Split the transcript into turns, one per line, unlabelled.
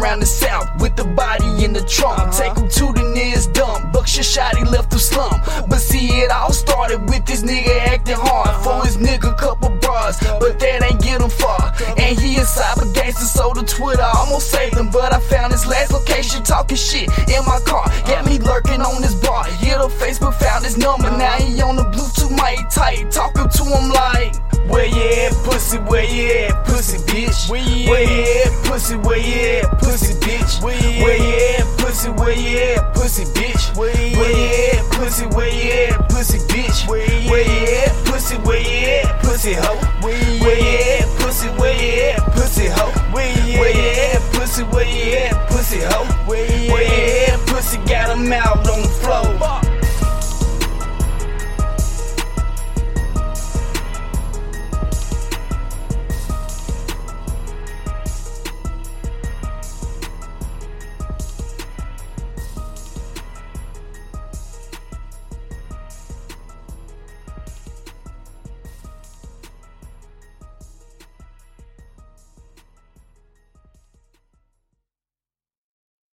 around the south with the body in the trunk. Take him to the nearest dump. Buckshot shot, he left the slump. But see, it all started with this nigga acting hard for his nigga couple bras, but that ain't get him far. And he a cyber gangster, so the Twitter almost saved him. But I found his last location talking shit in my car. Got me lurking on this bar. Hit up Facebook, found his number. Now he on the Bluetooth mic tight, talking to him like, where you at, pussy? Where you at, pussy, bitch? Where you at, pussy? Where you at, pussy, bitch? Where you at, pussy? Where you at, pussy, bitch? Where you at, pussy? Where you at, pussy, bitch? Where you at, pussy? Where you at, pussy hoe? Where you at?